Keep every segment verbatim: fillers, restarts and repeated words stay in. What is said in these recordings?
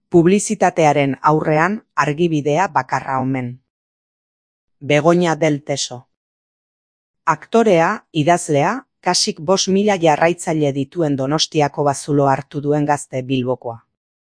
Publizitatearen aurrean argibidea bakarra omen. Begoña del Teso. Aktorea, idazlea, kasik bost mila jarraitzaile dituen Donostiako bazulo hartu duen gazte Bilbokoa.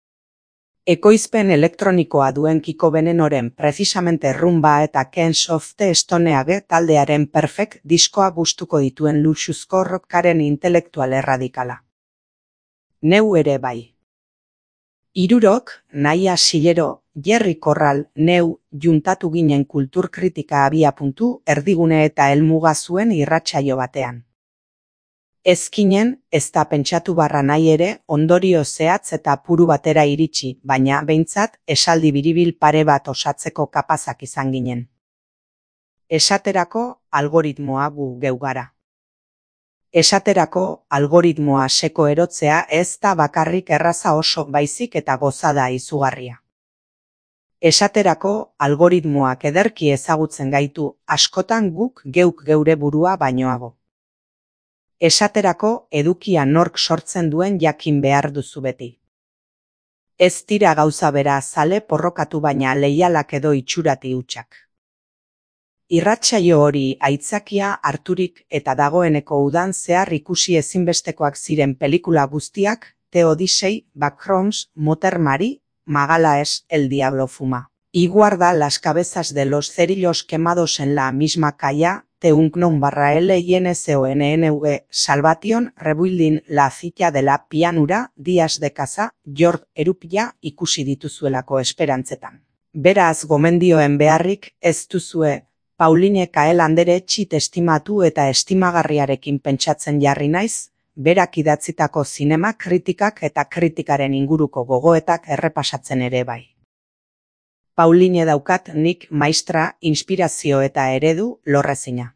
Ekoizpen elektronikoa duen Kiko Venenoren precisamente Rumba eta Kings of the Stone Age taldearen Perfect diskoa gustuko dituen luxuzko rockaren intelektual erradikala. Neu ere bai. Hirurok, Naia Sillero, Jerry Corral, neu, juntatu ginen kulturkritika abiapuntu, erdigune eta helmuga zuen irratsaio batean. Ezkinen, ez da pentsatu barra nahi ere, ondorio zehatz eta puru batera iritsi, baina behintzat esaldi biribil pare bat osatzeko kapazak izan ginen. Esaterako, algoritmoa gu geu gara. Esaterako, algoritmoa seko erotzea ez da bakarrik erraza oso baizik eta gozada izugarria. Esaterako, algoritmoak ederki ezagutzen gaitu, askotan guk geuk geure burua bainoago. Esaterako, edukia nork sortzen duen jakin behar duzu beti. Ez dira gauza bera zale porrokatu baina leialak edo itxurati hutsak. Irratsaio hori aitzakia harturik eta dagoeneko udan zehar ikusi ezinbestekoak ziren pelikula guztiak, The Odyssey, Backrooms, Motor Mary, Magalaes, El Diablo Fuma. Y guarda las cabezas de los cerillos quemados en la misma calle, The Unknown barra L I N C O N N V, Salvation, Rebuilding, La Cita de la Pianura, Días de Casa, George Erupia ikusi dituzuelako esperantzetan. Beraz gomendioen beharrik ez duzue, Pauline Kael anderetxi estimatu eta estimagarriarekin pentsatzen jarri naiz, berak idatzitako zinema kritikak eta kritikaren inguruko gogoetak errepasatzen ere bai. Pauline daukat nik maistra, inspirazio eta eredu lorrezina.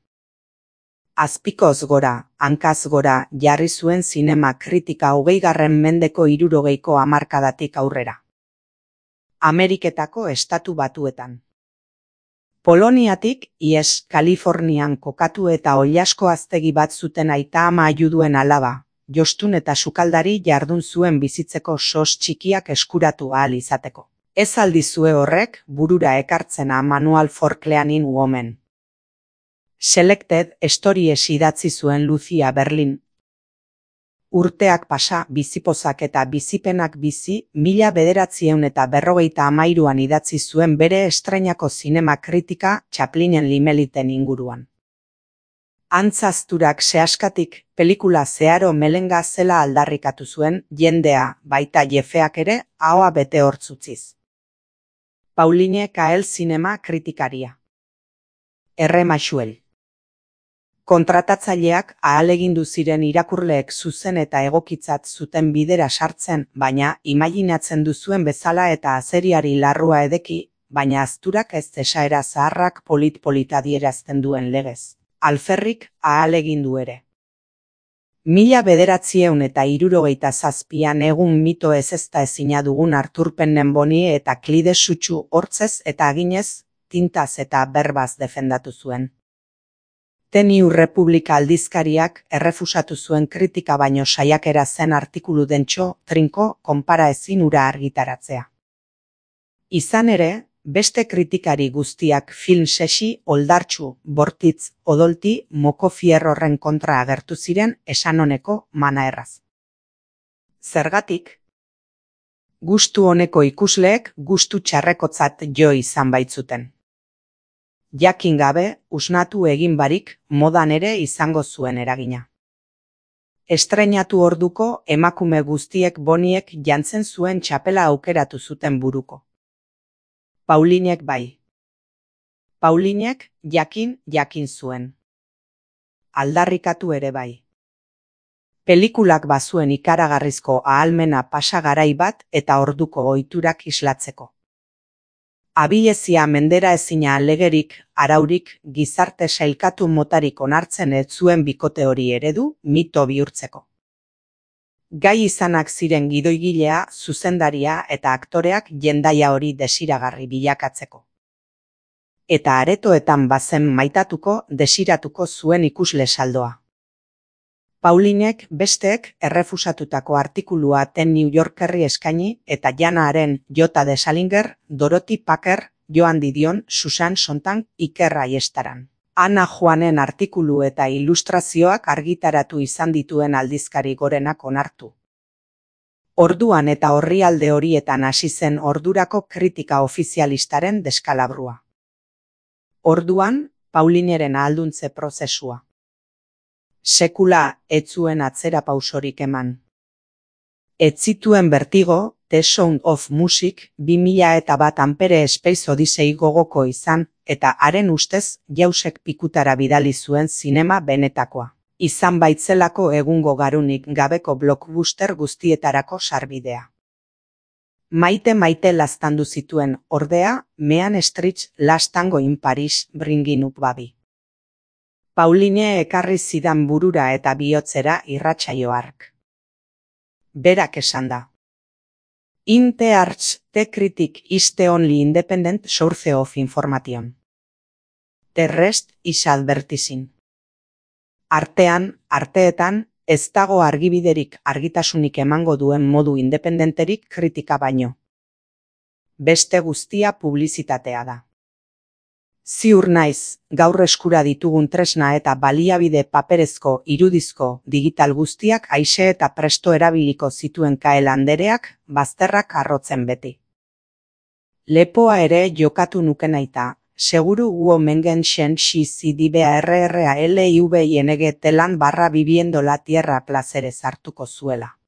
Azpikoz gora, hankaz gora jarri zuen zinema kritika hogeigarren mendeko hirurogeiko hamarkadatik aurrera. Ameriketako estatu batuetan. Poloniatik, ies, Kalifornian kokatu eta oilasko aztegi bat zuten aita ama juduen alaba, jostun eta sukaldari jardun zuen bizitzeko sos txikiak eskuratu ahal izateko. Ez aldizue horrek, burura ekartzena Manual for Cleaning Women. Selected Stories idatzi zuen Lucia Berlin. Urteak pasa, bizipozak eta bizipenak bizi, mila bederatzieun eta berrogeita amairuan idatzi zuen bere estreinako zinema kritika Chaplinen limeliten inguruan. Antzazturak sehaskatik, pelikula zeharo melenga zela aldarrikatu zuen, jendea, baita jefeak ere, ahoa bete hortzutziz. Pauline Kael zinema kritikaria. Erre Maxuel. Kontratatzaileak ahalegindu ziren irakurleek zuzen eta egokitzat zuten bidera sartzen, baina imaginatzen duzuen bezala eta azeriari larrua edeki, baina azturak ez esaera zaharrak polit-polit adierazten duen legez. Alferrik ahalegindu ere. Mila bederatzieun eta hirurogeita zazpian egun mito ez ezta ezina dugun Artur Pennenboni eta Klide Sutsu hortzez eta aginez, tintaz eta berbaz defendatu zuen. The New Republic aldizkariak errefusatu zuen kritika baino saiakera zen artikulu dentxo, trinko, konpara ezin ura argitaratzea. Izan ere, beste kritikari guztiak film sesi, oldartsu, bortitz, odolti, moko fierrorren kontra agertu ziren esanoneko mana erraz. Zergatik? Gustu honeko ikusleek gustu txarrekotzat jo izan baitzuten. Jakin gabe, usnatu egin barik, modan ere izango zuen eragina. Estreinatu orduko emakume guztiek Boniek jantzen zuen txapela aukeratu zuten buruko. Paulinek bai. Paulinek jakin jakin zuen. Aldarrikatu ere bai. Pelikulak bazuen ikaragarrizko ahalmena pasa garai bat eta orduko ohiturak islatzeko. Abiezia mendera ezina alegerik, araurik, gizarte sailkatu motarik onartzen ez zuen bikote hori eredu, mito bihurtzeko. Gai izanak ziren gidoigilea, zuzendaria eta aktoreak jendaia hori desiragarri bilakatzeko. Eta aretoetan bazen maitatuko, desiratuko zuen ikusle saldoa. Paulinek besteek errefusatutako artikulua The New Yorkerri eskaini eta Janaren J. de Salinger, Dorothy Parker, Joan Didion, Susan Sontag, Iker Ayestaran. Ana Juanen artikulu eta ilustrazioak argitaratu izan dituen aldizkari gorenak onartu. Orduan eta orrialde horietan hasi zen ordurako kritika ofizialistaren deskalabrua. Orduan, Paulineren ahalduntze prozesua. Sekula ez zuen atzera pausorik eman. Ez zituen Vertigo, The Sound of Music, bi mila eta bat Ampere Space Odyssey gogoko izan, eta haren ustez jausek pikutara bidali zuen zinema benetakoa. Izan baitzelako egungo garunik gabeko blockbuster guztietarako sarbidea. Maite maite laztandu zituen, ordea, Mean Street, Last Tango in Paris, Bringing Up Baby. Pauline ekarri zidan burura eta bihotzera irratsaio hark. Berak esan da. In the arts, the critic is the only independent source of information. The rest is advertising. Artean, arteetan, ez dago argibiderik argitasunik emango duen modu independenterik kritika baino. Beste guztia publizitatea da. Ziur naiz, gaur eskura ditugun tresna eta baliabide paperezko, irudizko, digital guztiak aise eta presto erabiliko zituen Kael andereak, bazterrak arrotzen beti. Lepoa ere jokatu nukenaita, seguru uo mengen xen xi zidiba rra liv ing telan barra viviendo la tierra plazerez hartuko zuela.